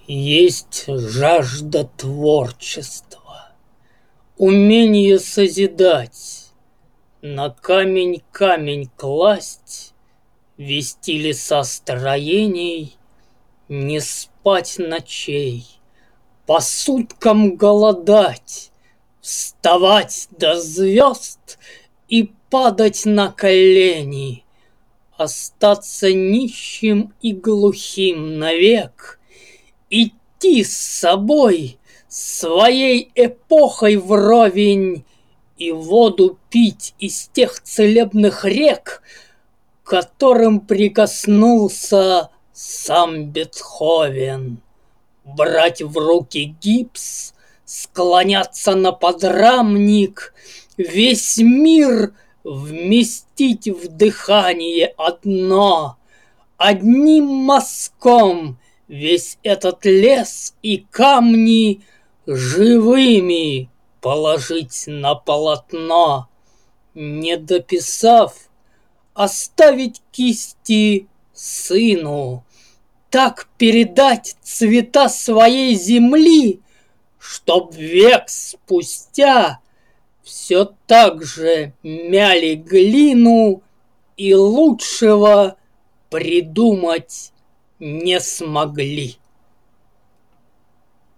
Есть жажда творчества, умение созидать, на камень камень класть, вести леса строений, не спать ночей, по суткам голодать, вставать до звезд и падать на колени, остаться нищим и глухим навек, идти с собой, своей эпохой вровень, и воду пить из тех целебных рек, к которым прикоснулся сам Бетховен. Брать в руки гипс, склоняться на подрамник, весь мир вместить в дыхание одно, одним мазком весь этот лес и камни живыми положить на полотно, не дописав, оставить кисти сыну, так передать цвета своей земли, чтоб век спустя все так же мяли глину и лучшего придумать не смогли.